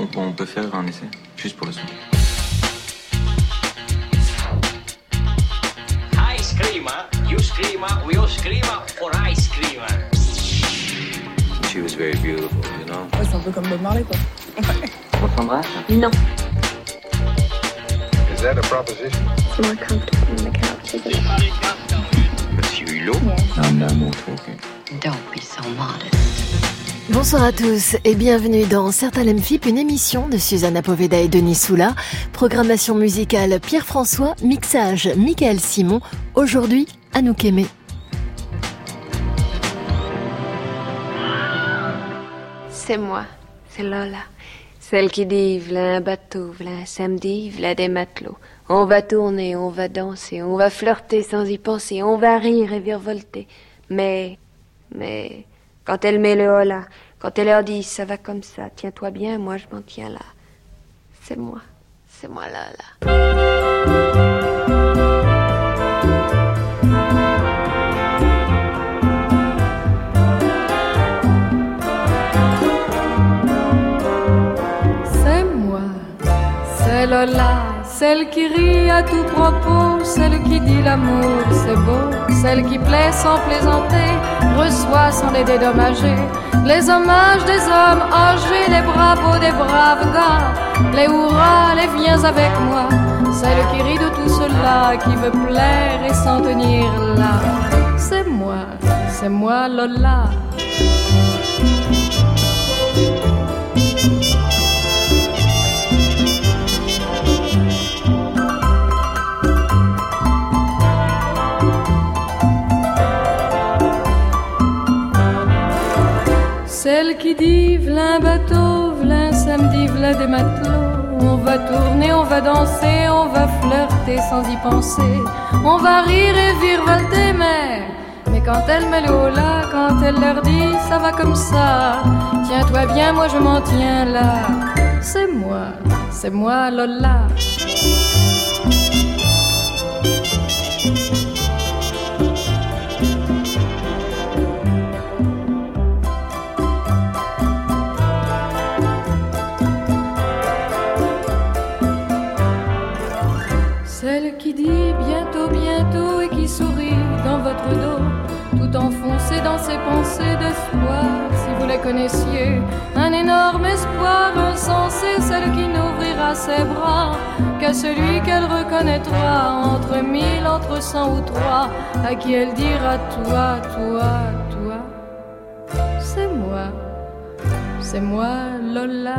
on peut faire un essai, juste pour le son. Ice cream, you scream, we all scream for ice cream. She was very beautiful, you know. Ouais, c'est un peu comme Bob Marley, quoi. On prendra ça? Non. Is that a proposition? C'est more comfortable on the couch, isn't it? Monsieur Hulot? I'm no more talking. Don't be so modest. Bonsoir à tous et bienvenue dans Certains l'Amphip, une émission de Susanna Poveda et Denis Soula. Programmation musicale Pierre-François, mixage Michael Simon. Aujourd'hui, Anouk Aimée. C'est moi, c'est Lola. Celle qui dit, v'là un bateau, v'là un samedi, v'là des matelots. On va tourner, on va danser, on va flirter sans y penser, on va rire et virevolter. Mais, quand elle met le hola, quand elle leur dit, ça va comme ça, tiens-toi bien, moi je m'en tiens là. C'est moi Lola. C'est Lola, celle qui rit à tout propos, celle qui dit l'amour c'est beau, celle qui plaît sans plaisanter, reçoit sans les dédommager, les hommages des hommes âgés, les bravos des braves gars, les hurrahs, les viens avec moi, celle qui rit de tout cela, qui veut plaire et s'en tenir là. C'est moi Lola. Celle qui dit v'là un bateau, v'là un samedi, v'là des matelots. On va tourner, on va danser, on va flirter sans y penser. On va rire et virevolter, mais quand elle met le haut là, quand elle leur dit ça va comme ça, tiens-toi bien, moi je m'en tiens là. C'est moi Lola. Celle qui dit bientôt, bientôt et qui sourit dans votre dos, tout enfoncé dans ses pensées d'espoir, si vous la connaissiez, un énorme espoir insensé, celle qui n'ouvrira ses bras qu'à celui qu'elle reconnaîtra entre 1000, entre 100 ou 3, à qui elle dira toi. C'est moi Lola.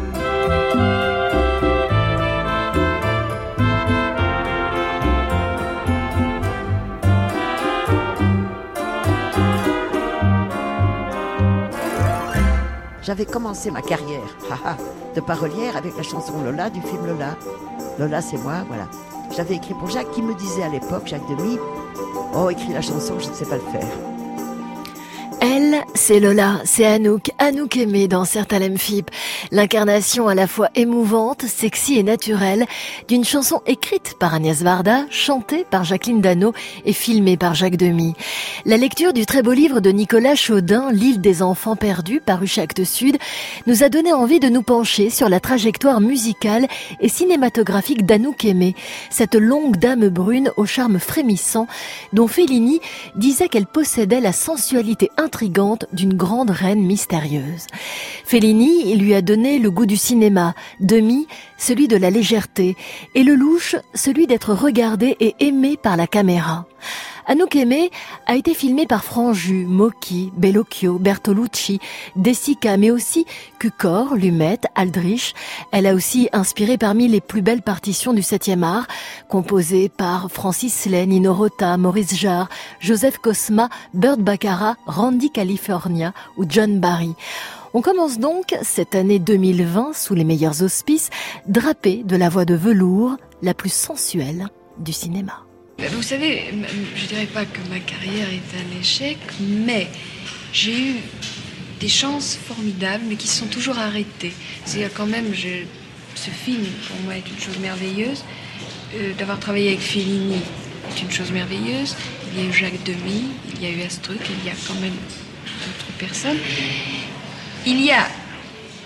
J'avais commencé ma carrière de parolière avec la chanson Lola du film Lola. Lola, c'est moi, voilà. Je l'avais écrit pour Jacques qui me disait à l'époque, Jacques Demy, « Oh, écris la chanson, je ne sais pas le faire. » Elle, c'est Lola, c'est Anouk Aimée dans Certains l'Amphip, l'incarnation à la fois émouvante, sexy et naturelle d'une chanson écrite par Agnès Varda, chantée par Jacqueline Dano et filmée par Jacques Demy. La lecture du très beau livre de Nicolas Chaudin, L'île des enfants perdus, paru chez Actes Sud, nous a donné envie de nous pencher sur la trajectoire musicale et cinématographique d'Anouk Aimée, cette longue dame brune au charme frémissant dont Fellini disait qu'elle possédait la sensualité intrigante d'une grande reine mystérieuse. Fellini lui a donné le goût du cinéma, Demy celui de la légèreté, et le louche celui d'être regardé et aimé par la caméra. Anouk Aimée a été filmée par Franju, Mocky, Bellocchio, Bertolucci, De Sica, mais aussi Cukor, Lumet, Aldrich. Elle a aussi inspiré parmi les plus belles partitions du 7e art, composées par Francis Lay, Nino Rota, Maurice Jarre, Joseph Cosma, Burt Baccarat, Randy California ou John Barry. On commence donc cette année 2020 sous les meilleurs auspices, drapée de la voix de velours la plus sensuelle du cinéma. Vous savez, je dirais pas que ma carrière est un échec, mais j'ai eu des chances formidables, mais qui se sont toujours arrêtées. C'est-à-dire quand même, ce film, pour moi, est une chose merveilleuse. D'avoir travaillé avec Fellini est une chose merveilleuse. Il y a eu Jacques Demy, il y a eu Astruc, il y a quand même d'autres personnes. Il y a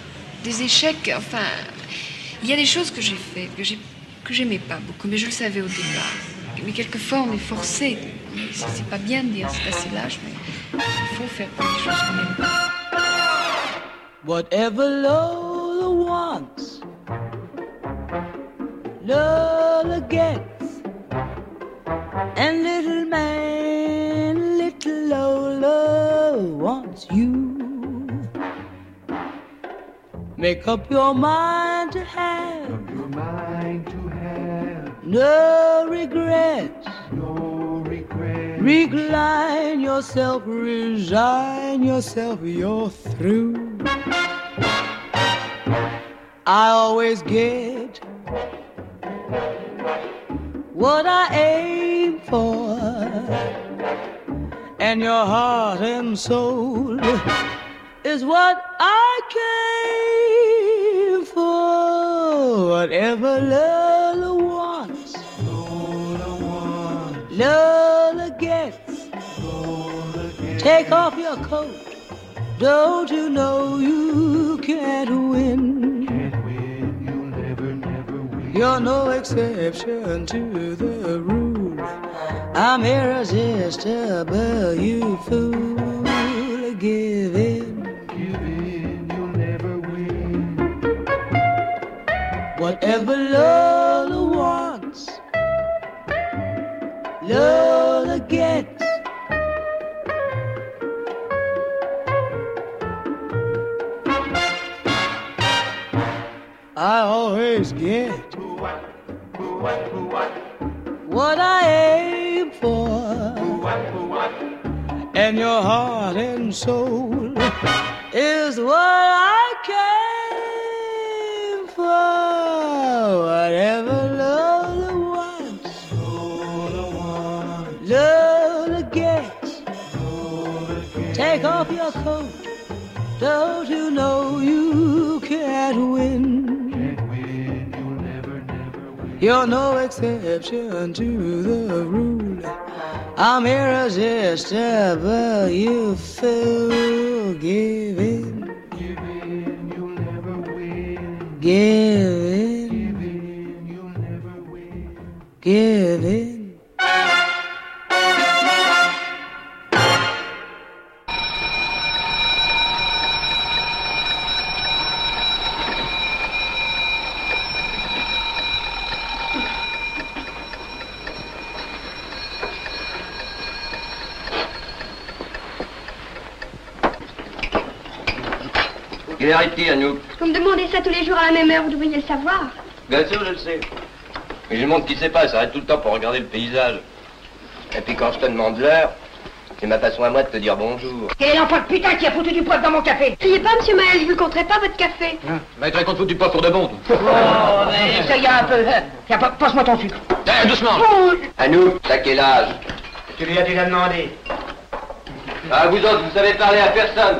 des échecs, enfin, il y a des choses que j'ai faites, que j'aimais pas beaucoup, mais je le savais au départ. Mais quelquefois, on est forcé. C'est pas bien de dire, c'est assez lâche, mais il faut faire des choses qu'on n'aime pas. Whatever Lola wants, Lola gets. And little man, little Lola wants you. Make up your mind to have. Make up your mind to have. No regrets. No regrets. Recline yourself, resign yourself, you're through. I always get what I aim for, and your heart and soul is what I came for. Whatever Lola wants, Lola gets. Take off your coat, don't you know you can't win? You'll never win. You're no exception to the rule. I'm irresistible, you fool. Give in, you'll never win. Whatever Lola wants, Lola gets. I always get what I aim for, and your heart and soul is what I came for. Whatever Lola wants, Lola gets. Take off your coat, don't you know you can't win? You're no exception to the rule. I'm irresistible, you fool. Give in, you'll never win. Give in, you'll never win. Give in. Quelle heure est-il, Anouk? Vous me demandez ça tous les jours à la même heure, vous devriez le savoir. Bien sûr, je le sais. Mais j'ai le monde qui sait pas, ça s'arrête tout le temps pour regarder le paysage. Et puis quand je te demande l'heure, c'est ma façon à moi de te dire bonjour. Quel est l'enfant de putain qui a foutu du poivre dans mon café? Criez pas, monsieur Maël, je vous le compterai pas, votre café. Va être contre foutre du poivre pour de bon. Oh, mais ça y est un peu. Tiens, passe-moi ton sucre. Doucement. Anouk, t'as quel âge? Tu lui as déjà demandé. Ah, vous autres, vous savez parler à personne.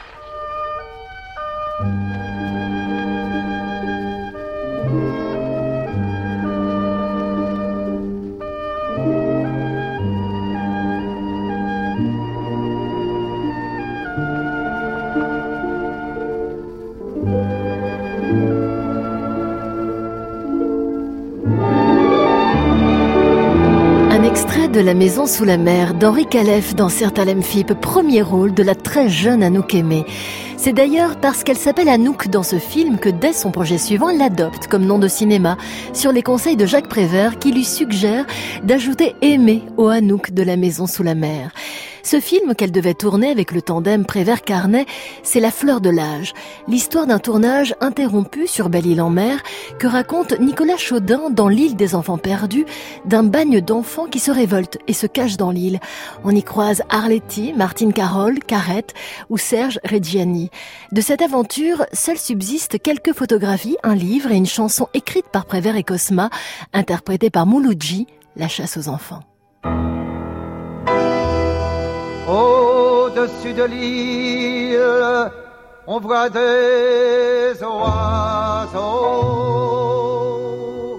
Extrait de La Maison sous la mer d'Henri Calef dans Sertalem Phip, premier rôle de la très jeune Anouk Aimée. C'est d'ailleurs parce qu'elle s'appelle Anouk dans ce film que dès son projet suivant, elle l'adopte comme nom de cinéma sur les conseils de Jacques Prévert qui lui suggère d'ajouter Aimée au Anouk de La Maison sous la mer. Ce film qu'elle devait tourner avec le tandem Prévert-Carnet, c'est La fleur de l'âge, l'histoire d'un tournage interrompu sur Belle-Île-en-Mer que raconte Nicolas Chaudin dans L'île des enfants perdus, d'un bagne d'enfants qui se révoltent et se cachent dans l'île. On y croise Arletty, Martine Carole, Carrette ou Serge Reggiani. De cette aventure, seules subsistent quelques photographies, un livre et une chanson écrite par Prévert et Cosma, interprétée par Mouloudji, La chasse aux enfants. Au-dessus de l'île, on voit des oiseaux.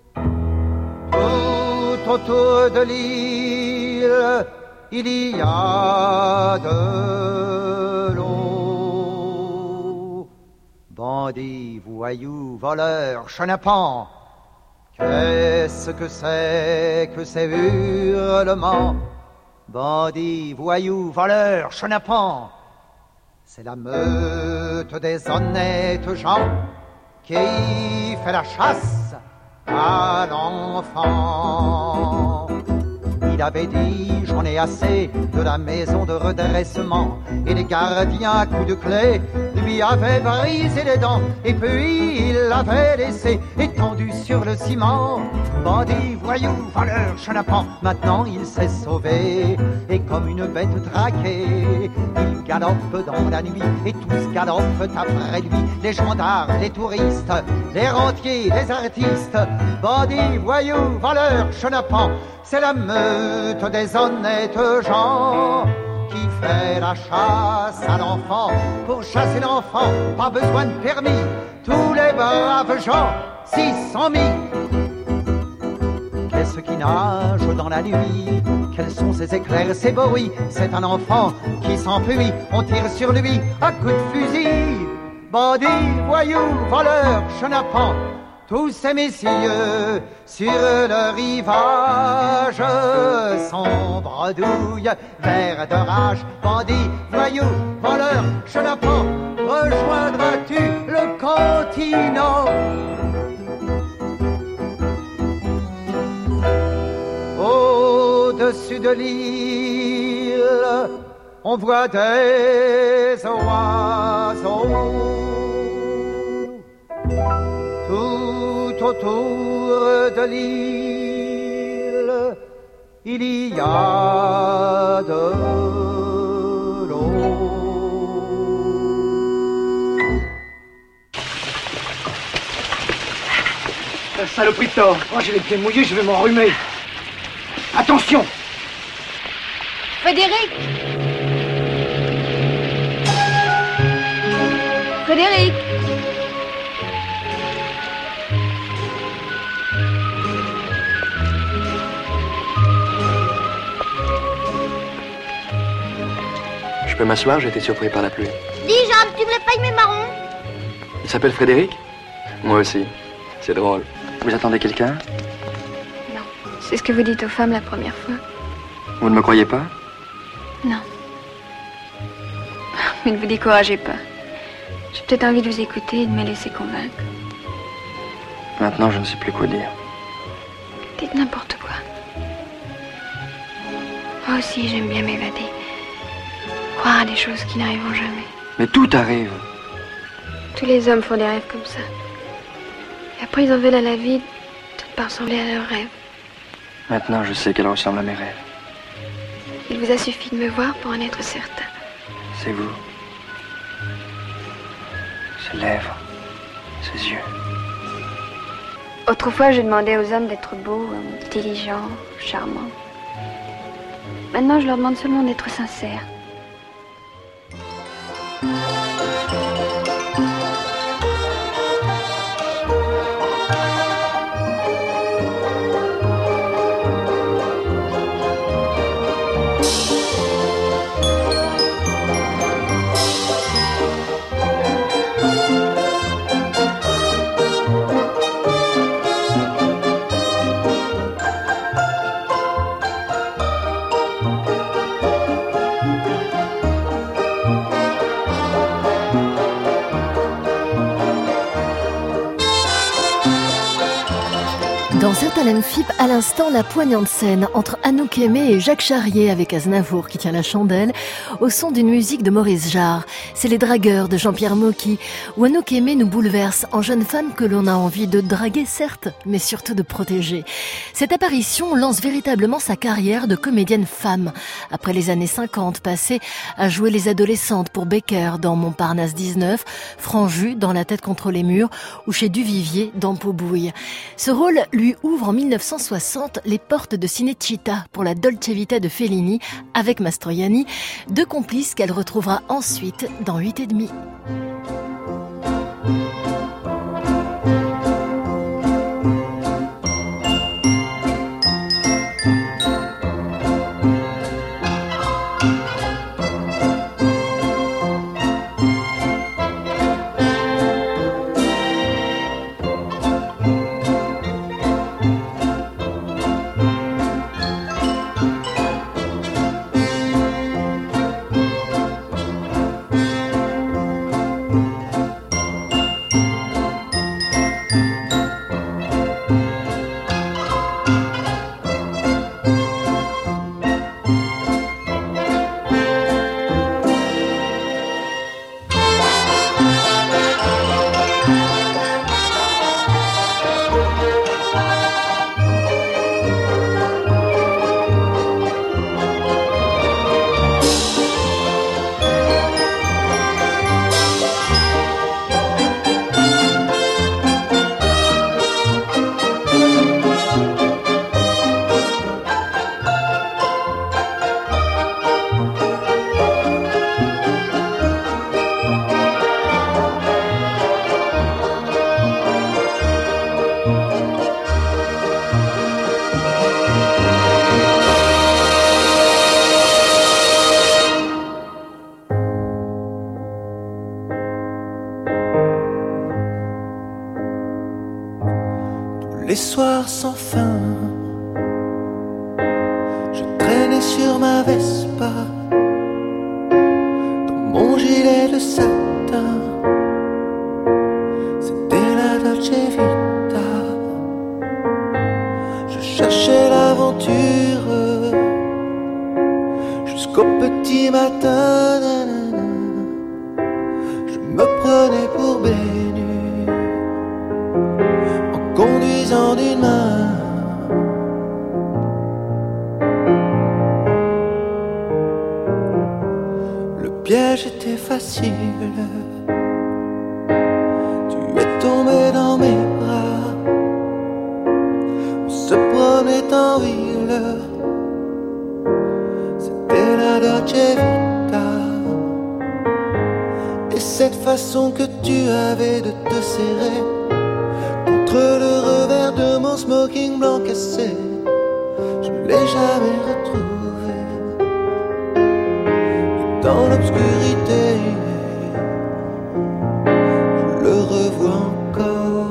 Tout autour de l'île, il y a de l'eau. Bon bandits, voyous, voleurs, chenapans. Qu'est-ce que ces hurlements? Bandits, voyous, voleurs, chenapans. C'est la meute des honnêtes gens qui fait la chasse à l'enfant. Il avait dit, j'en ai assez de la maison de redressement. Et les gardiens à coups de clé lui avaient brisé les dents. Et puis il l'avait laissé étendu sur le ciment. Bandit, voyou, voleur, chenapan, maintenant il s'est sauvé. Et comme une bête traquée, il galope dans la nuit. Et tous galopent après lui, les gendarmes, les touristes, les rentiers, les artistes. Bandit, voyou, voleur, chenapan, c'est la meute des honnêtes gens qui fait la chasse à l'enfant. Pour chasser l'enfant, pas besoin de permis. Tous les braves gens s'y sont mis. Qu'est-ce qui nage dans la nuit? Quels sont ces éclairs, ces bruits? C'est un enfant qui s'enfuit. On tire sur lui à coups de fusil. Bandits, voyous, voleurs, chenapans, tous ces messieurs sur le rivage s'embredouillent, verts de rage. Bandits, voyous, voleurs, chenapans, rejoindras-tu le continent? Au-dessus de l'île, on voit des oiseaux. Tout autour de l'île, il y a de l'eau. La saloperie de tort. Oh, j'ai les pieds mouillés, je vais m'enrhumer. Attention! Frédéric! Frédéric! Je peux m'asseoir, j'ai été surpris par la pluie. Dis, Jeanne, tu voulais pas mes marrons? Il s'appelle Frédéric? Moi aussi. C'est drôle. Vous attendez quelqu'un? Non. C'est ce que vous dites aux femmes la première fois. Vous ne me croyez pas? Non. Mais ne vous découragez pas. J'ai peut-être envie de vous écouter et de me laisser convaincre. Maintenant, je ne sais plus quoi dire. Dites n'importe quoi. Moi aussi, j'aime bien m'évader. Croire à des choses qui n'arriveront jamais. Mais tout arrive. Tous les hommes font des rêves comme ça. Et après, ils en veulent à la vie de ne pas ressembler à leurs rêves. Maintenant, je sais qu'elle ressemble à mes rêves. Il vous a suffi de me voir pour en être certain. C'est vous. Ses lèvres. Ses yeux. Autrefois, je demandais aux hommes d'être beaux, intelligents, charmants. Maintenant, je leur demande seulement d'être sincères. Dans Certains Phip, à l'instant, la poignante scène entre Anouk Aimée et Jacques Charrier avec Aznavour qui tient la chandelle au son d'une musique de Maurice Jarre. C'est Les Dragueurs de Jean-Pierre Mocky où Anouk Aimée nous bouleverse en jeune femme que l'on a envie de draguer certes, mais surtout de protéger. Cette apparition lance véritablement sa carrière de comédienne femme. Après les années 50 passées à jouer les adolescentes pour Becker dans Montparnasse 19, Franju dans La tête contre les murs ou chez Duvivier dans Pot-Bouille. Ce rôle lui ouvre en 1960 les portes de Cinecittà pour la Dolce Vita de Fellini avec Mastroianni, deux complices qu'elle retrouvera ensuite dans 8 et demi. cherchais l'aventure jusqu'au petit matin. Je me prenais pour bénu en conduisant d'une main. Le piège était facile. Tu es tombé dans mes bras. On se promenait en ville. C'était la Dolce Vita. Et cette façon que tu avais de te serrer contre le revers de mon smoking blanc cassé, je ne l'ai jamais retrouvé. Et dans l'obscurité, je le revois encore.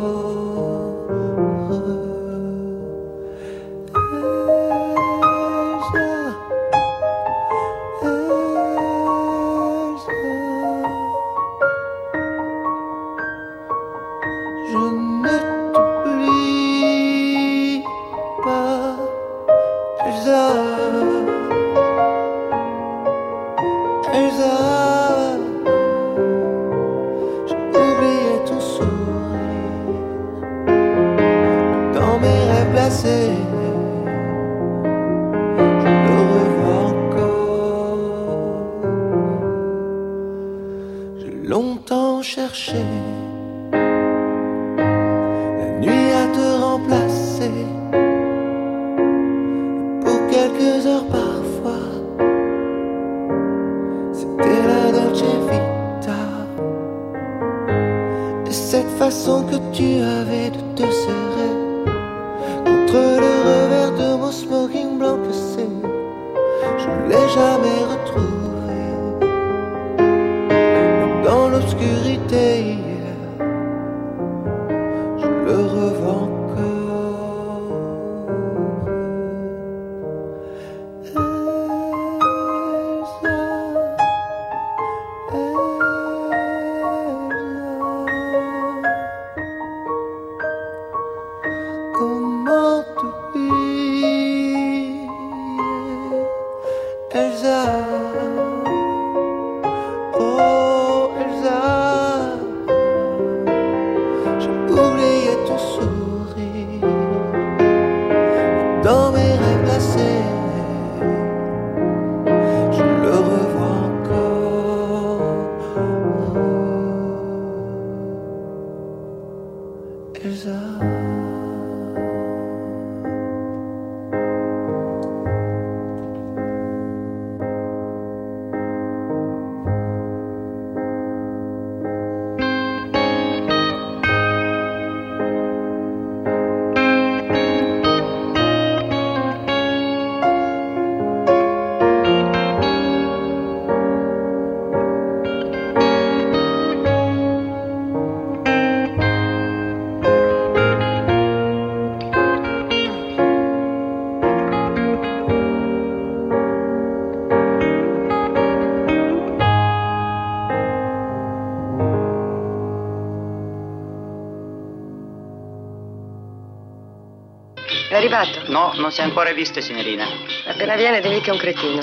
È arrivato? No, non si è ancora visto, signorina. Appena viene digli che è un cretino.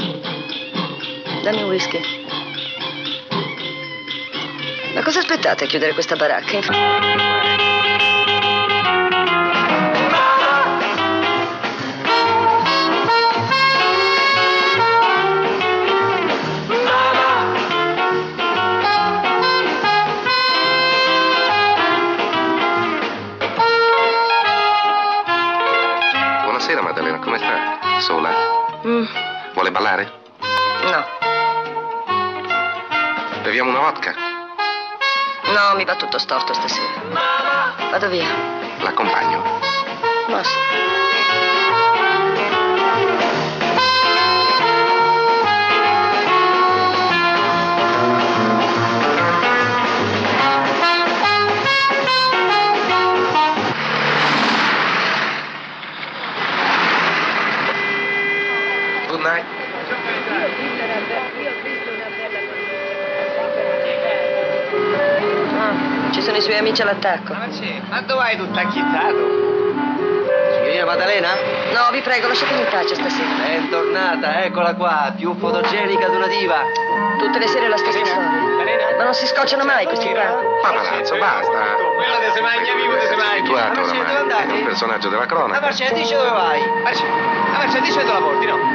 Dammi un whisky. Ma cosa aspettate a chiudere questa baracca? Buonasera, Maddalena, come sta? Sola? Vuole ballare? No. Beviamo una vodka? No, mi va tutto storto stasera. Vado via. L'accompagno? Basta. Good night. Ci sono i suoi amici all'attacco. Ma sì, ma dove hai tutto acchittato? signorina Maddalena? No, vi prego, lasciatemi in pace stasera. Bentornata, eccola qua, più fotogenica di una diva. Tutte le sere la stessa storia. Ma non si scocciano mai questi qua. Ma palazzo, basta. Quello che si mangia vivo, che si mangia. Situato oramai, è un personaggio della cronaca. Marcella, dici dove vai? Marcella, dici dove la porti, no?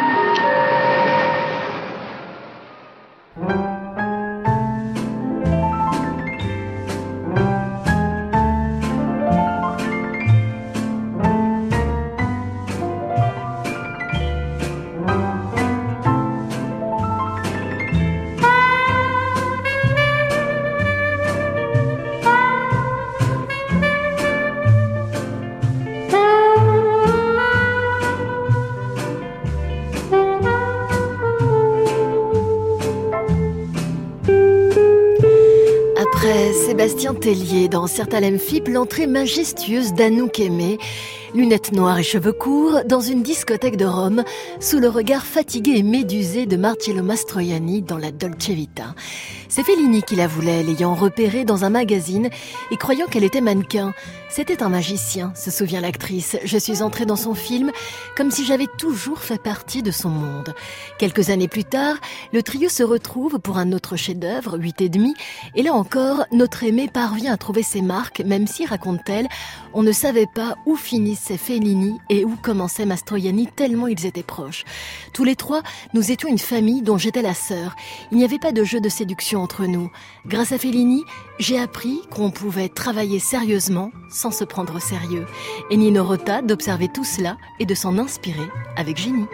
Sébastien Tellier dans Certains Fip, l'entrée majestueuse d'Anouk Aimée, lunettes noires et cheveux courts, dans une discothèque de Rome, sous le regard fatigué et médusé de Marcello Mastroianni dans la Dolce Vita. C'est Fellini qui la voulait, l'ayant repérée dans un magazine et croyant qu'elle était mannequin. C'était un magicien, se souvient l'actrice. Je suis entrée dans son film comme si j'avais toujours fait partie de son monde. Quelques années plus tard, le trio se retrouve pour un autre chef-d'œuvre, 8 et demi, et là encore, notre aimée parvient à trouver ses marques, même si, raconte-t-elle, on ne savait pas où finissait Fellini et où commençait Mastroianni tellement ils étaient proches. Tous les trois, nous étions une famille dont j'étais la sœur. Il n'y avait pas de jeu de séduction entre nous. Grâce à Fellini, j'ai appris qu'on pouvait travailler sérieusement sans se prendre au sérieux. Et Nino Rota d'observer tout cela et de s'en inspirer avec génie.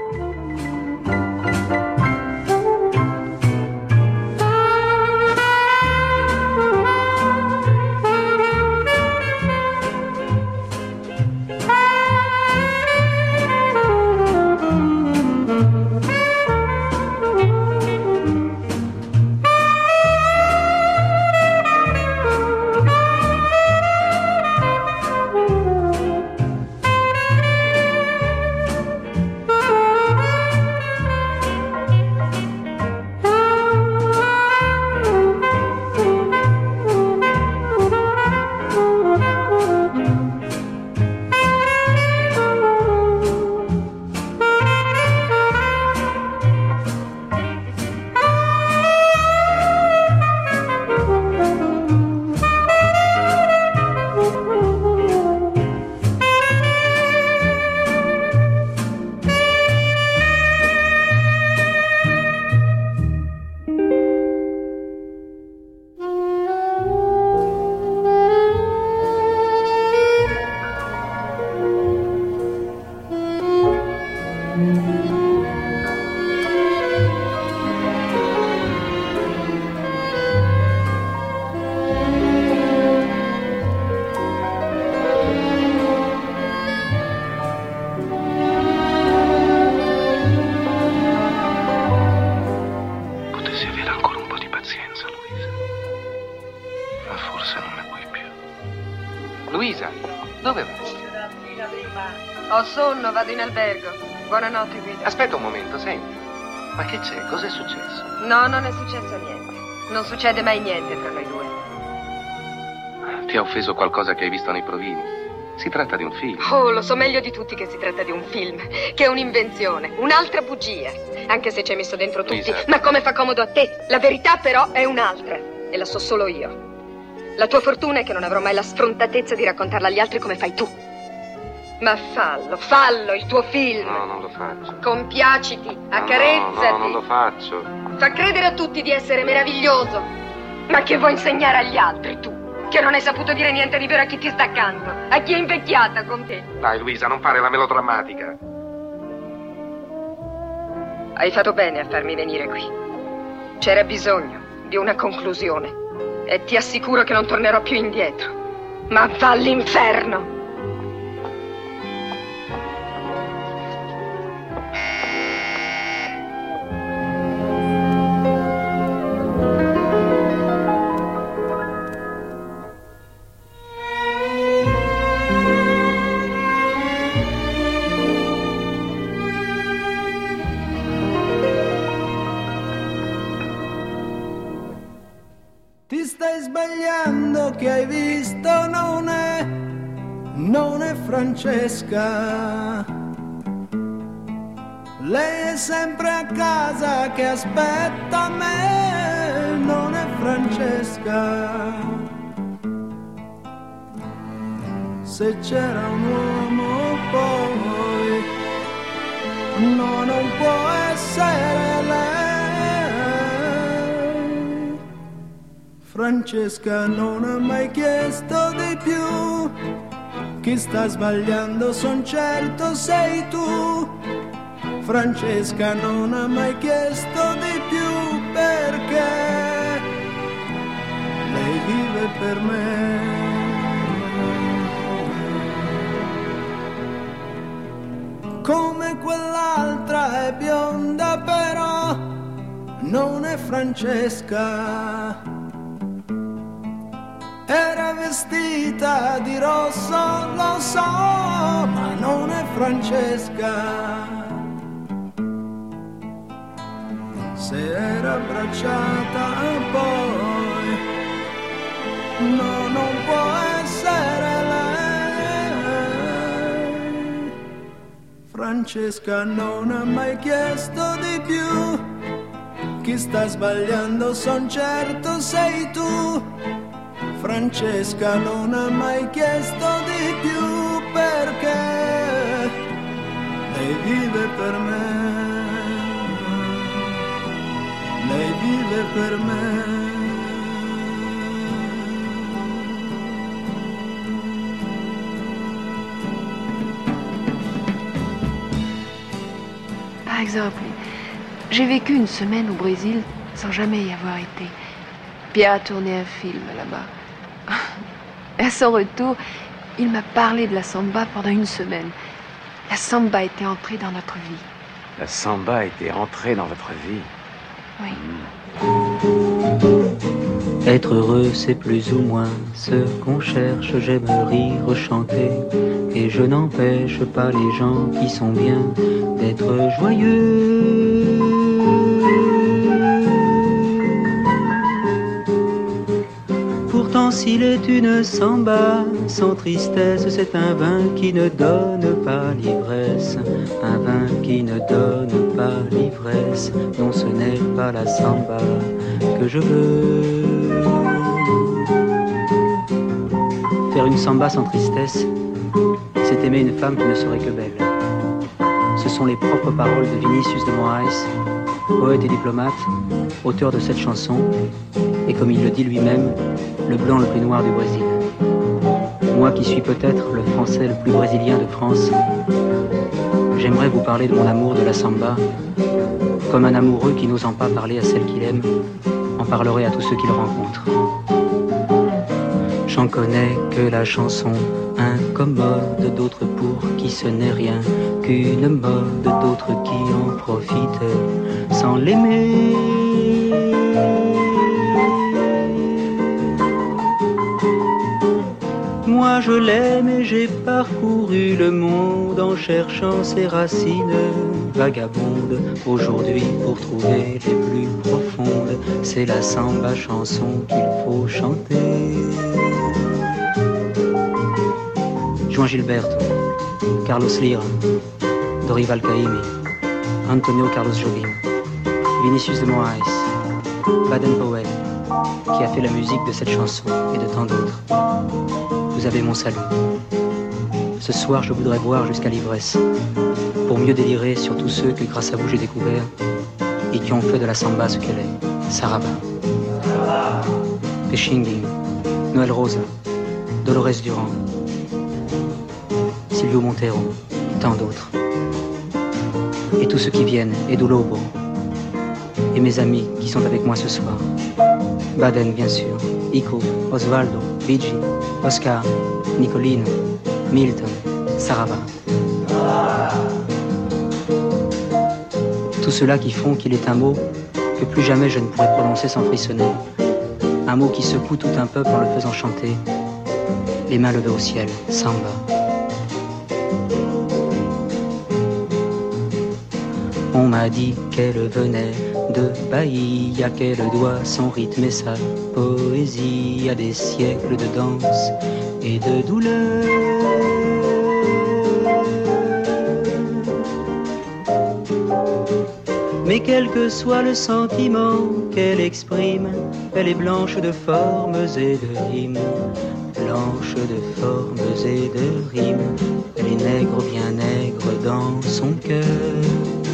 Ho sonno, vado in albergo. Buonanotte, Guido. Aspetta un momento, senti. Ma che c'è? Cos'è successo? No, non è successo niente. Non succede mai niente tra noi due. Ti ha offeso qualcosa che hai visto nei provini? Si tratta di un film. Oh, lo so meglio di tutti che si tratta di un film, che è un'invenzione, un'altra bugia. Anche se ci hai messo dentro tutti. Lisa. Ma come fa comodo a te? La verità però è un'altra. E la so solo io. La tua fortuna è che non avrò mai la sfrontatezza di raccontarla agli altri come fai tu. Ma fallo il tuo film. No, non lo faccio. Compiaciti, accarezzati. No, non lo faccio. Fa credere a tutti di essere meraviglioso. Ma che vuoi insegnare agli altri tu? Che non hai saputo dire niente di vero a chi ti sta accanto, a chi è invecchiata con te. Dai, Luisa, non fare la melodrammatica. Hai fatto bene a farmi venire qui. C'era bisogno di una conclusione. E ti assicuro che non tornerò più indietro. Ma va all'inferno! Ti stai sbagliando, che hai visto non è Francesca. Lei è sempre a casa che aspetta me, non è Francesca. Se c'era un uomo poi, no, non può essere lei. Francesca non ha mai chiesto di più, chi sta sbagliando son certo sei tu. Francesca non ha mai chiesto di più perché lei vive per me. Come quell'altra è bionda però non è Francesca. Era vestita di rosso, lo so, ma non è Francesca. Se era abbracciata poi, no, non può essere lei. Francesca non ha mai chiesto di più, chi sta sbagliando son certo sei tu. Francesca non ha mai chiesto di più perché lei vive per me. Lei vive per me. Par exemple, j'ai vécu une semaine au Brésil sans jamais y avoir été. Pierre a tourné un film là-bas. À son retour, il m'a parlé de la samba pendant une semaine. La samba était entrée dans notre vie. La samba était entrée dans votre vie. Oui. Être heureux, c'est plus ou moins ce qu'on cherche. J'aime rire, chanter, et je n'empêche pas les gens qui sont bien d'être joyeux. Pourtant, s'il est une samba sans tristesse, c'est un vin qui ne donne pas l'ivresse. Un vin qui ne donne pas l'ivresse. Non, ce n'est pas la samba que je veux. Faire une samba sans tristesse, c'est aimer une femme qui ne serait que belle. Ce sont les propres paroles de Vinicius de Moraes, poète et diplomate, auteur de cette chanson, et comme il le dit lui-même, le blanc le plus noir du Brésil. Moi qui suis peut-être le français le plus brésilien de France, j'aimerais vous parler de mon amour de la samba, comme un amoureux qui n'osant pas parler à celle qu'il aime, en parlerait à tous ceux qu'il rencontre. J'en connais que la chanson incommode, d'autres pour qui ce n'est rien qu'une mode, d'autres qui en profitent sans l'aimer. Moi je l'aime et j'ai parcouru le monde en cherchant ses racines vagabondes. Aujourd'hui pour trouver les plus profondes, c'est la samba chanson qu'il faut chanter. Juan Gilberto, Carlos Lira, Dorival Caymmi, Antonio Carlos Jobim, Vinicius de Moraes, Baden Powell, qui a fait la musique de cette chanson et de tant d'autres. Vous avez mon salut. Ce soir, je voudrais boire jusqu'à l'ivresse, pour mieux délirer sur tous ceux que grâce à vous j'ai découvert et qui ont fait de la samba ce qu'elle est. Saraba, Pechinguing, Noël Rosa, Dolores Durand, Silvio Montero, et tant d'autres. Et tous ceux qui viennent, Edu Lobo, et mes amis qui sont avec moi ce soir. Baden, bien sûr, Ico, Osvaldo, Luigi, Oscar, Nicolino, Milton, Saraba. Tout cela qui font qu'il est un mot que plus jamais je ne pourrais prononcer sans frissonner. Un mot qui secoue tout un peuple en le faisant chanter, les mains levées au ciel, samba. On m'a dit qu'elle venait de Bahia, qu'elle doit son rythme et sa poésie à des siècles de danse et de douleur. Mais quel que soit le sentiment qu'elle exprime, elle est blanche de formes et de rimes. Blanche de formes et de rimes, elle est nègre, bien nègre dans son cœur.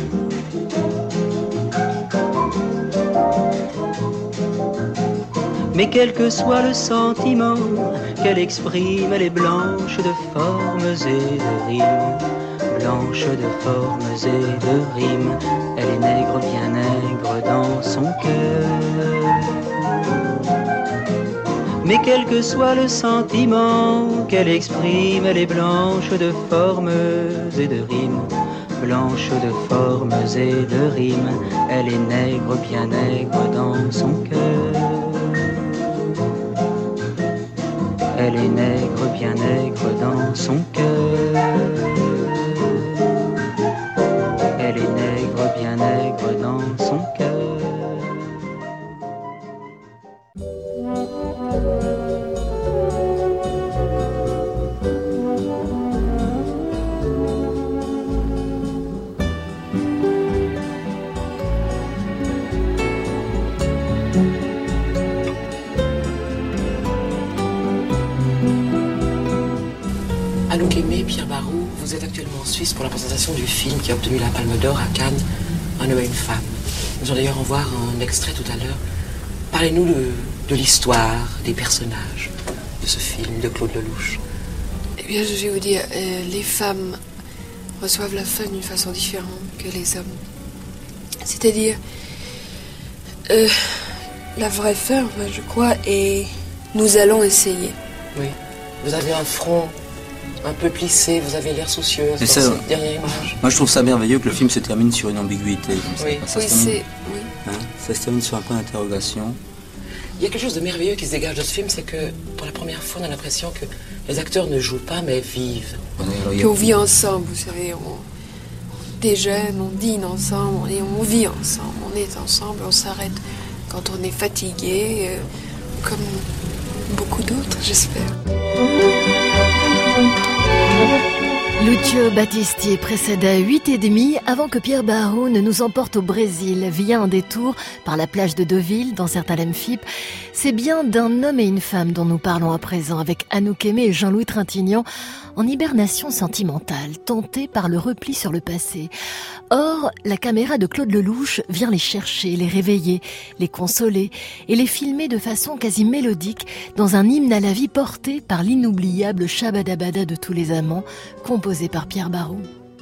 Mais quel que soit le sentiment qu'elle exprime, elle est blanche de formes et de rimes. Blanche de formes et de rimes, elle est nègre, bien nègre dans son cœur. Mais quel que soit le sentiment qu'elle exprime, elle est blanche de formes et de rimes. Blanche de formes et de rimes, elle est nègre, bien nègre dans son cœur. Elle est nègre, bien nègre dans son cœur. Elle est nègre, bien nègre dans son cœur. Anouk Aimée, Pierre Barou, vous êtes actuellement en Suisse pour la présentation du film qui a obtenu la Palme d'Or à Cannes, Un homme et une femme. Nous allons d'ailleurs en voir un extrait tout à l'heure. Parlez-nous de l'histoire, des personnages de ce film de Claude Lelouch. Eh bien, je vais vous dire, les femmes reçoivent la fin d'une façon différente que les hommes. C'est-à-dire, la vraie fin, je crois, est nous allons essayer. Oui. Vous avez un front un peu plissé, vous avez l'air soucieuse dans cette dernière image. Moi, je trouve ça merveilleux que le film se termine sur une ambiguïté. Oui, ça se termine sur un point d'interrogation. Il y a quelque chose de merveilleux qui se dégage de ce film, c'est que pour la première fois, on a l'impression que les acteurs ne jouent pas, mais vivent. Qu'on vit ensemble, vous savez, on déjeune, on dîne ensemble, et on vit ensemble, on est ensemble, on s'arrête quand on est fatigué, comme beaucoup d'autres, j'espère. Lucio Battisti précède à 8h30 avant que Pierre Barou ne nous emporte au Brésil via un détour par la plage de Deauville dans Sertalem Fipe. C'est bien d'un homme et une femme dont nous parlons à présent avec Anouk Aimée et Jean-Louis Trintignant en hibernation sentimentale, tentés par le repli sur le passé. Or, la caméra de Claude Lelouch vient les chercher, les réveiller, les consoler et les filmer de façon quasi mélodique dans un hymne à la vie porté par l'inoubliable Shabadabada de tous les amants, composé par Pierre Barou.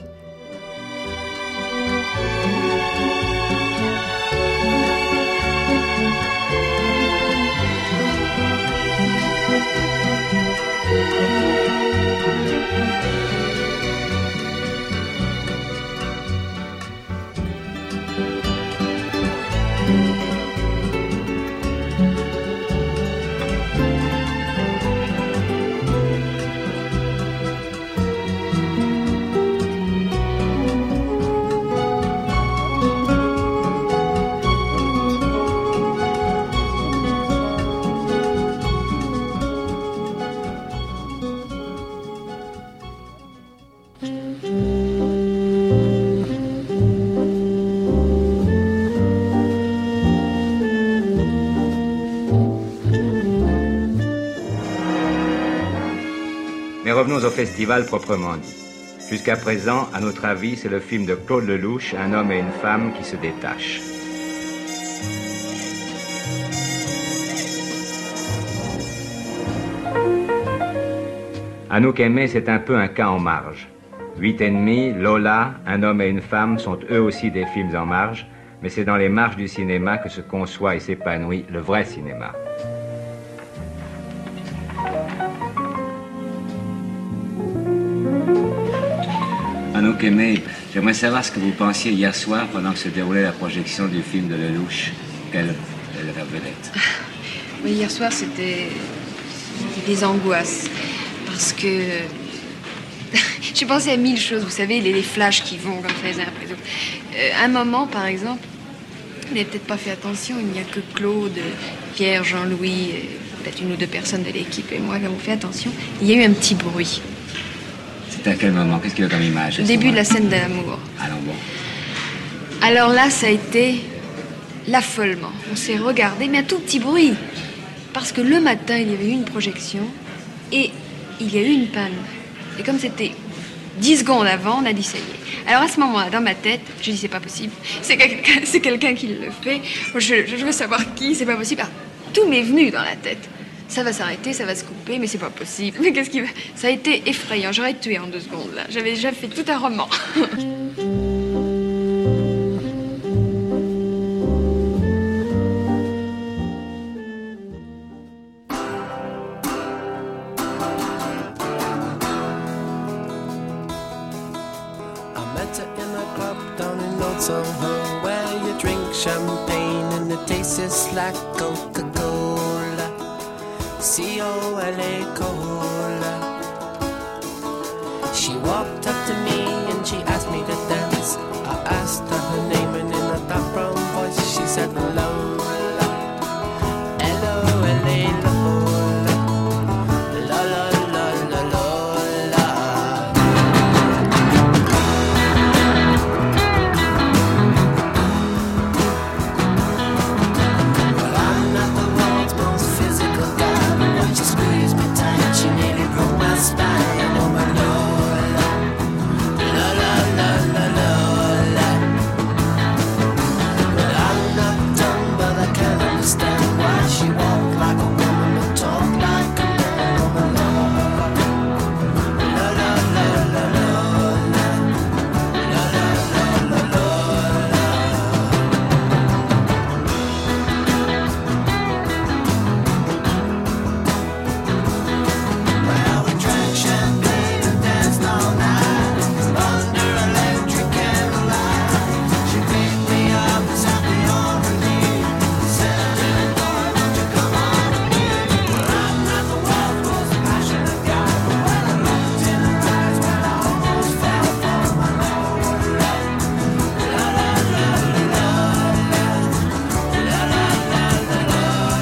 Mais revenons au festival proprement dit. Jusqu'à présent, à notre avis, c'est le film de Claude Lelouch, Un homme et une femme qui se détachent. Anouk Aimée, c'est un peu un cas en marge. 8h30, Lola, Un homme et une femme sont eux aussi des films en marge, mais c'est dans les marges du cinéma que se conçoit et s'épanouit le vrai cinéma. Anouk Aimée, j'aimerais savoir ce que vous pensiez hier soir pendant que se déroulait la projection du film de Lelouch. Quelle est la vedette? Oui, hier soir, c'était des angoisses. Parce que j'ai pensé à 1000 choses, vous savez, les flashs qui vont comme ça les uns après les autres. Un moment, par exemple, vous n'avez peut-être pas fait attention, il n'y a que Claude, Pierre, Jean-Louis, peut-être une ou deux personnes de l'équipe et moi qui avons fait attention. Il y a eu un petit bruit. C'était à quel moment? Qu'est-ce qu'il y a comme image? Le début de la scène d'amour. Alors bon. Alors là, ça a été l'affolement. On s'est regardé, mais un tout petit bruit. Parce que le matin, il y avait eu une projection et il y a eu une panne. Et comme c'était 10 secondes avant, on a dit ça y est. Alors à ce moment-là, dans ma tête, je dis c'est pas possible. C'est quelqu'un qui le fait. Je veux savoir qui, c'est pas possible. Tout m'est venu dans la tête. Ça va s'arrêter, ça va se couper, mais c'est pas possible. Mais qu'est-ce qui va... Ça a été effrayant. J'aurais tué en 2 secondes là. J'avais déjà fait tout un roman. Soho, where you drink champagne and it tastes like Coca-Cola, C-O-L-A Cola. She walked up to me and she asked me to dance. I asked her her name and in a dark brown voice she said Lola, L-O-L-A Lola, Lola, Lola, Lola. Well, I'm not the world's most physical guy, but when she squeezed me tight, she nearly broke my spine. Oh my Lola, Lola, Lola, Lola. Well, I'm not dumb, but I can't understand why she walked like a woman but talked like a man. Oh my Lola, Lola, Lola, Lola, Lola, Lola, Lola. Well, we drank champagne and danced all night under electric candlelight. She picked me up and set me on her knee. Said, "Little boy, won't you come on with me?" Well, I'm not the world's most passionate guy, but when I looked in her eyes, well, I almost fell for my Lola. La la la la la, la la la la la.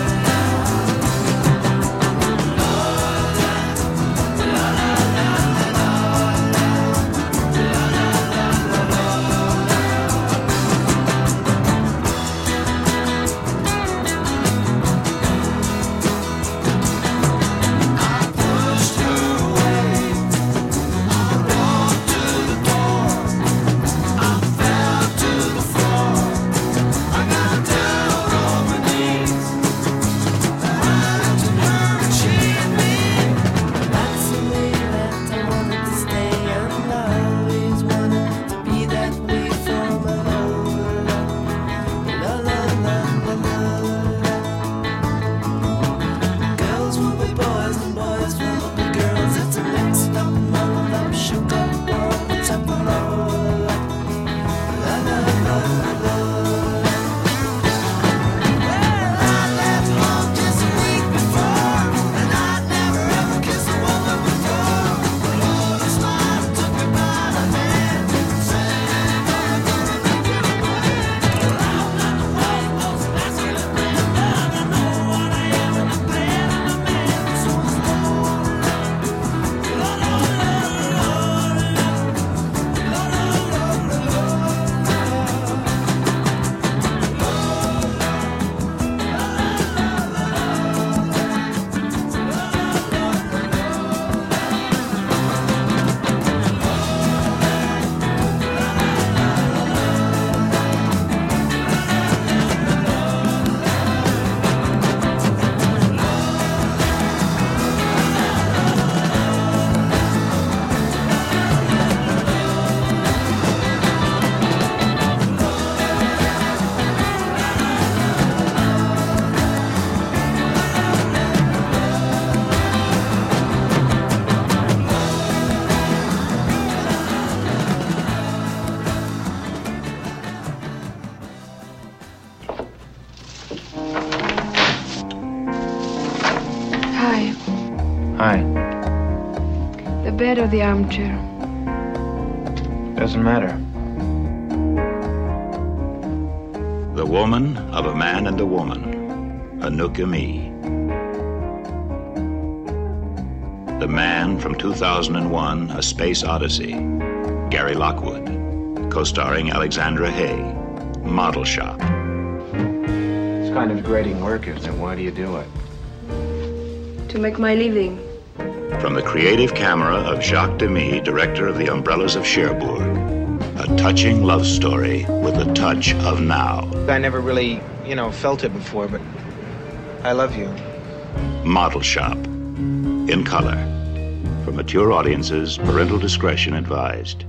Girls will be boys and boys will be girls. It's a mixed up, muddled up, shook up world. It's up the road. La la la la la. Well, I left home just a week before, and I'd never ever kissed a woman before. But all the smile took me by the hand, said, "I'm gonna make you a man." Well, I'm not the world's most masculine man, but I know what I am, and I'm glad I'm a man. So it's Lola, Lola, Lola, Lola, Hi. Hi. The bed or the armchair? Doesn't matter. The Woman of a Man and a Woman, Anouk Aimée. The Man from 2001, A Space Odyssey, Gary Lockwood, co-starring Alexandra Hay. Model Shop. It's kind of degrading work, isn't it? Why do you do it? To make my living. From the creative camera of Jacques Demy, director of The Umbrellas of Cherbourg, a touching love story with a touch of now. I never really, felt it before, but I love you. Model Shop, in color. For mature audiences, parental discretion advised.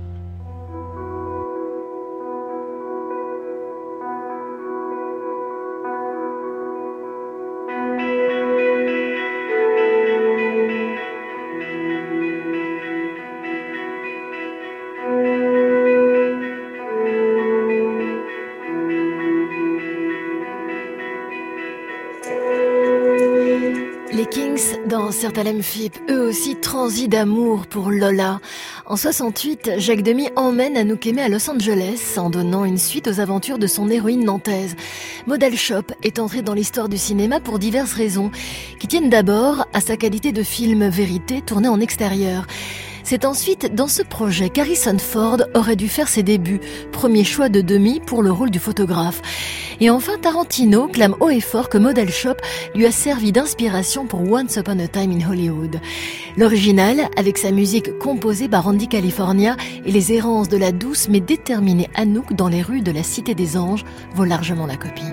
Les Kings, dans Sertalem Phip, eux aussi transis d'amour pour Lola. En 68, Jacques Demy emmène Anouk Aimée à Los Angeles en donnant une suite aux aventures de son héroïne nantaise. Model Shop est entré dans l'histoire du cinéma pour diverses raisons, qui tiennent d'abord à sa qualité de film vérité tourné en extérieur. C'est ensuite dans ce projet qu'Harrison Ford aurait dû faire ses débuts, premier choix de Demy pour le rôle du photographe. Et enfin, Tarantino clame haut et fort que Model Shop lui a servi d'inspiration pour Once Upon a Time in Hollywood. L'original, avec sa musique composée par Randy California et les errances de la douce mais déterminée Anouk dans les rues de la Cité des Anges, vaut largement la copie.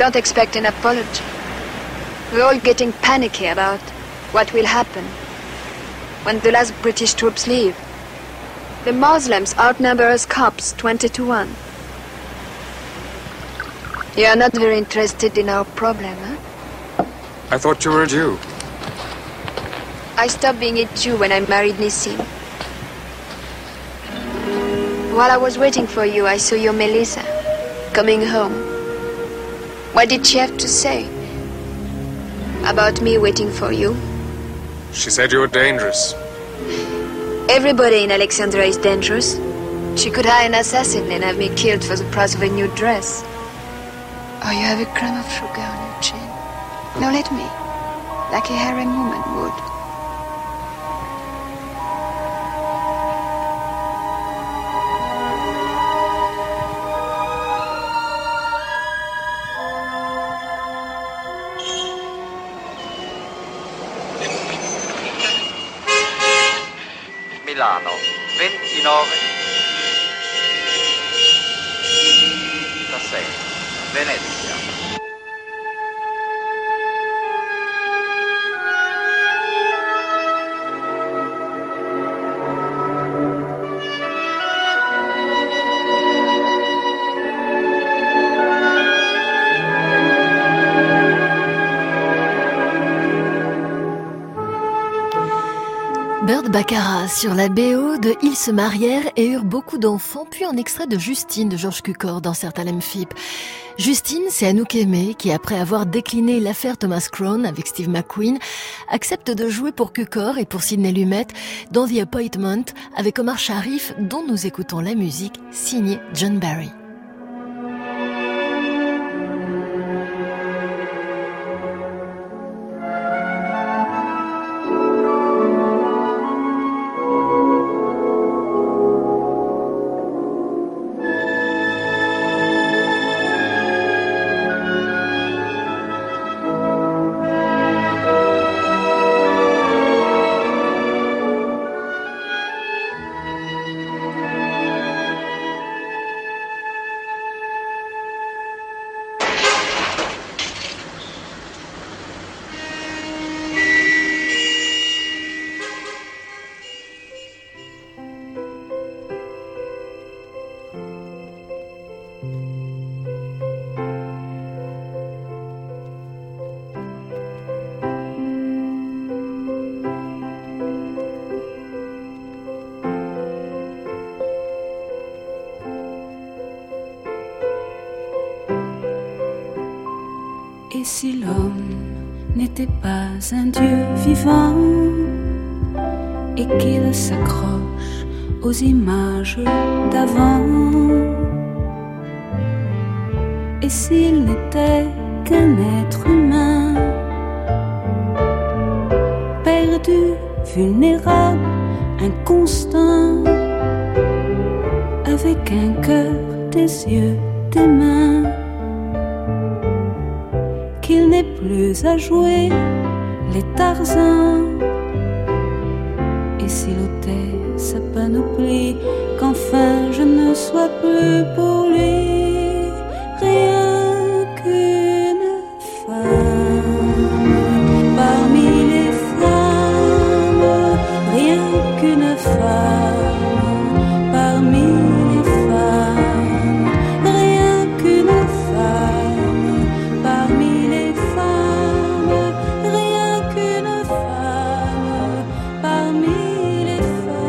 don't expect an apology. We're all getting panicky about what will happen when the last British troops leave. The Muslims outnumber us Copts 20-1. You are not very interested in our problem, huh? I thought you were a Jew. I stopped being a Jew when I married Nissim. While I was waiting for you, I saw your Melissa coming home. What did she have to say about me waiting for you? She said you were dangerous. Everybody in Alexandria is dangerous. She could hire an assassin and have me killed for the price of a new dress. Oh, you have a crumb of sugar on your chin. Now let me, like a harem woman would. Milano, 29, 6, Venezia. Burt Bacharach sur la BO de Ils se marièrent et eurent beaucoup d'enfants, puis un extrait de Justine de Georges Cukor dans Sertalem Phip. Justine, c'est Anouk Aimée qui, après avoir décliné l'affaire Thomas Crown avec Steve McQueen, accepte de jouer pour Cukor et pour Sidney Lumet dans The Appointment avec Omar Sharif, dont nous écoutons la musique signée John Barry. Et si l'homme n'était pas un Dieu vivant et qu'il s'accroche aux images d'avant, et s'il n'était qu'un être humain, perdu, vulnérable, inconstant, avec un cœur, des yeux, des mains, qu'il n'est plus à jouer les Tarzans. Et s'il ôtait sa panoplie, qu'enfin je ne sois plus pour lui rien qu'une femme parmi les femmes, rien qu'une femme parmi les femmes, rien qu'une femme parmi les femmes, rien qu'une femme parmi les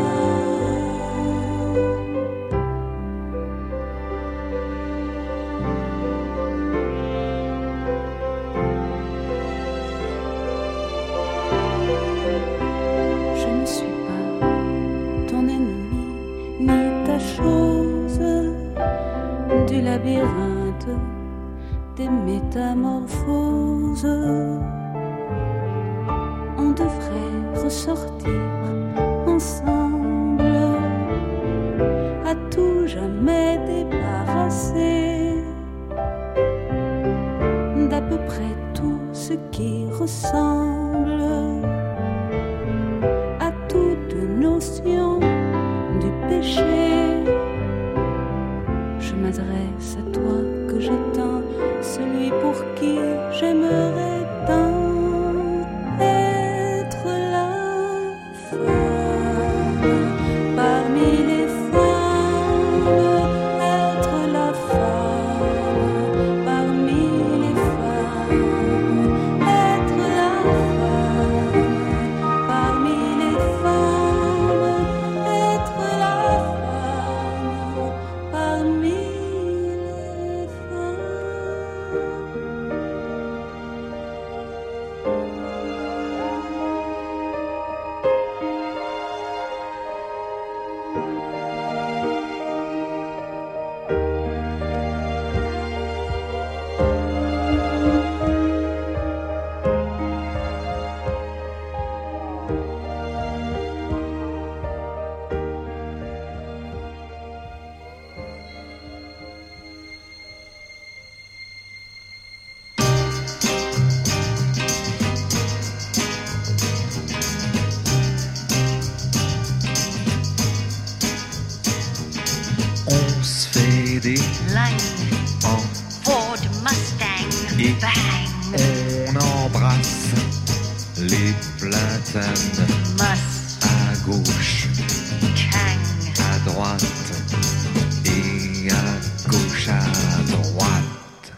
Je ne suis pas ton ennemi ni ta chose, du labyrinthe des métamorphoses. On devrait ressortir ensemble, à tout jamais débarrassé d'à peu près tout ce qui ressemble à toute notion du péché. Je m'adresse Est-ce à toi que j'attends, celui pour qui j'aimerais tant être la femme parmi les femmes, être la femme parmi les femmes, être la femme parmi les femmes, être la femme parmi les femmes. On se fait des Line, en Ford Mustang, et bang, on embrasse les platanes Must, à gauche, Tang, à droite et à gauche, à droite.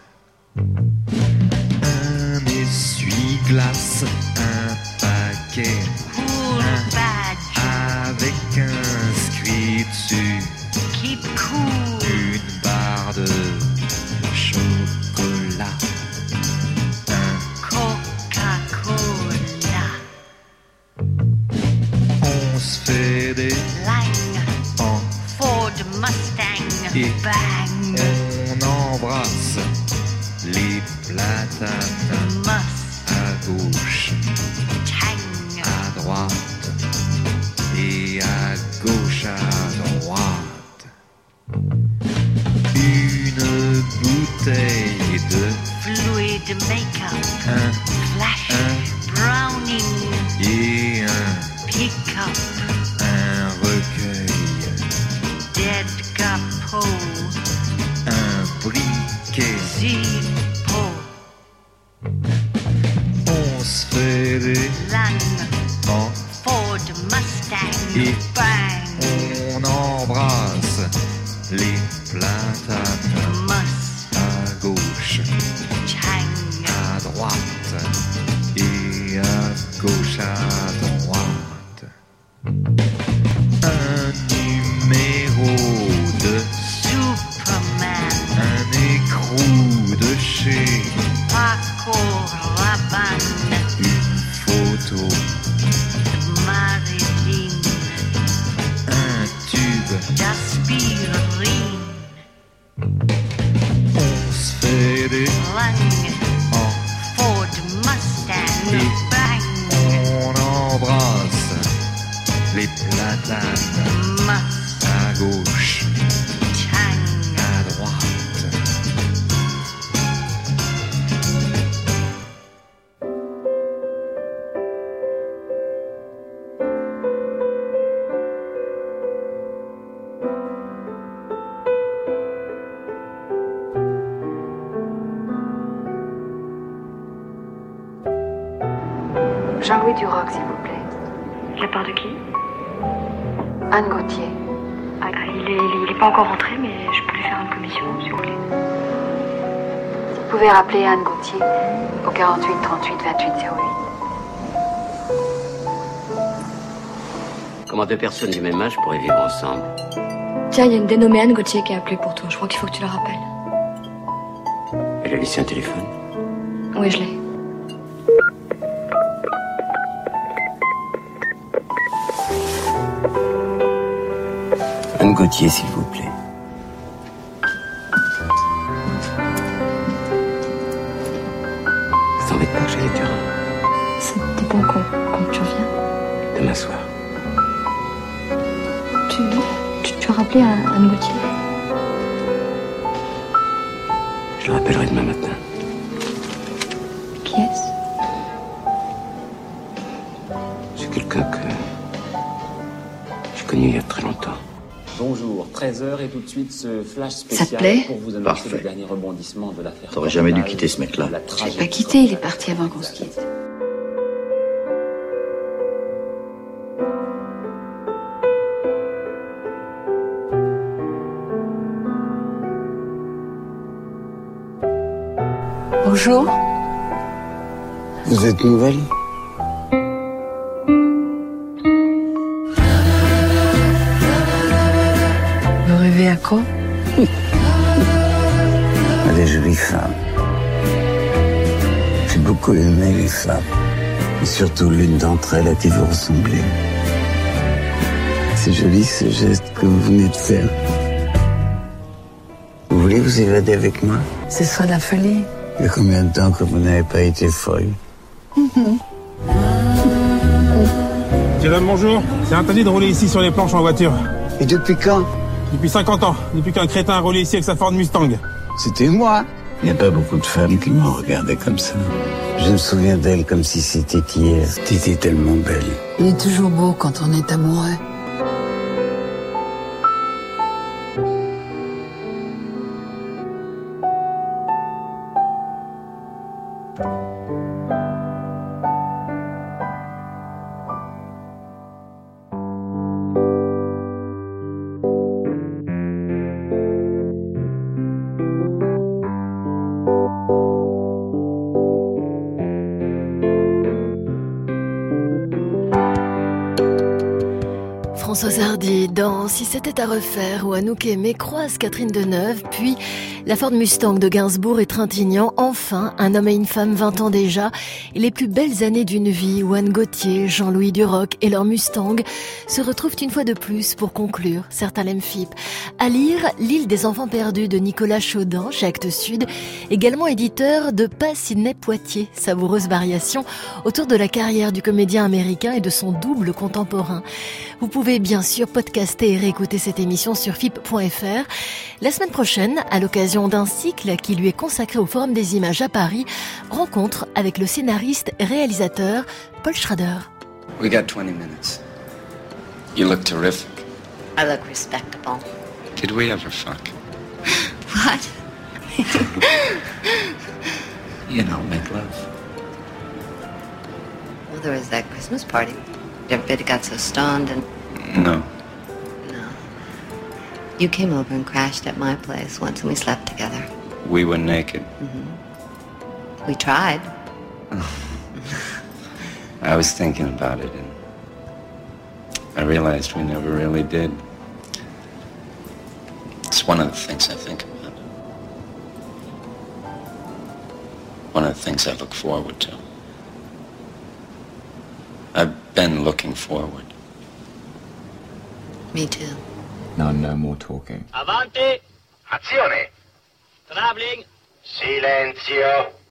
Un essuie-glace, un paquet, Cool un Badge, avec inscrit dessus Keep Cool, une barre de chocolat, un Coca-Cola, on se fait des Line, en Ford Mustang, et bang, on embrasse les platanes Must, à gauche, Tang, à droite et à gauche, à droite. Une bouteille de Fluid Makeup, un Flash, Browning, et un Pick-up, recueil, Dead Gapo, un briquet. Zippo, On se fait des Lang, en Ford Mustang, et bang, on embrasse les platanes Must, à gauche, Tang, à droite et à gauche, à droite. Un numéro de Superman, un écrou de chez Paco Rabanne, une photo, Marilyn, un tube. D'aspirine, On se fait des Lang, en Ford Mustang, et bang, on embrasse les platanes Must, à gauche, Tang, à droite. Jean-Louis Duroc, s'il vous plaît. De la part de qui? Anne Gauthier. Ah, il est pas encore rentré, mais je peux lui faire une commission, s'il vous plaît. Si vous pouvez rappeler Anne Gauthier au 48 38 28 08. Comment deux personnes du même âge pourraient vivre ensemble? Tiens, il y a une dénommée Anne Gauthier qui a appelé pour toi. Je crois qu'il faut que tu la rappelles. Elle a laissé un téléphone? Oui, je l'ai. Anne Gauthier, s'il vous plaît. Ça t'embête pas que j'aille à Turin? Ça dépend quand tu reviens. Demain soir. Tu as rappelé à Anne Gauthier? Je le rappellerai demain matin. Qui est-ce? C'est quelqu'un que j'ai connu il y a très longtemps. Bonjour, 13h et tout de suite ce flash spécial. Ça te plaît? Pour vous annoncer le dernier rebondissement de l'affaire. T'aurais jamais dû quitter ce mec-là. Je l'ai pas quitté, il est parti avant qu'on se quitte. Bonjour. Vous êtes nouvelle? Vous rêvez à quoi? À des jolies femmes. J'ai beaucoup aimé les femmes. Et surtout l'une d'entre elles à qui vous ressemblez. C'est joli ce geste que vous venez de faire. Vous voulez vous évader avec moi? Ce sera la folie. Il y a combien de temps que vous n'avez pas été folle? Madame, bonjour. C'est interdit de rouler ici sur les planches en voiture. Et depuis quand? Depuis 50 ans. Depuis qu'un crétin a roulé ici avec sa Ford Mustang. C'était moi. Il n'y a pas beaucoup de femmes qui m'ont regardé comme ça. Je me souviens d'elle comme si c'était hier. T'étais tellement belle. Il est toujours beau quand on est amoureux. Françoise Hardy dans Si c'était à refaire, où Anouk Aimée croise Catherine Deneuve, puis la Ford Mustang de Gainsbourg et Trintignant, enfin Un homme et une femme, 20 ans déjà, et les plus belles années d'une vie où Anne Gauthier, Jean-Louis Duroc et leur Mustang se retrouvent une fois de plus pour conclure Certain Lemphip. À lire L'île des enfants perdus de Nicolas Chaudin chez Actes Sud, également éditeur de Pas Sidney Poitier, savoureuse variation autour de la carrière du comédien américain et de son double contemporain. Vous pouvez bien sûr podcaster et réécouter cette émission sur FIP.fr. La semaine prochaine, à l'occasion d'un cycle qui lui est consacré au Forum des Images à Paris, rencontre avec le scénariste et réalisateur Paul Schrader. We got 20 minutes. You look terrific. I look respectable. Did we ever fuck? What? You know, make love. Well, there was that Christmas party. Everybody got so stoned and... No. You came over and crashed at my place once and we slept together. We were naked. Mm-hmm. We tried. I was thinking about it and I realized we never really did. It's one of the things I think about. One of the things I look forward to. I've been looking forward. Me too. No more talking. Avanti! Azione! Traveling! Silenzio!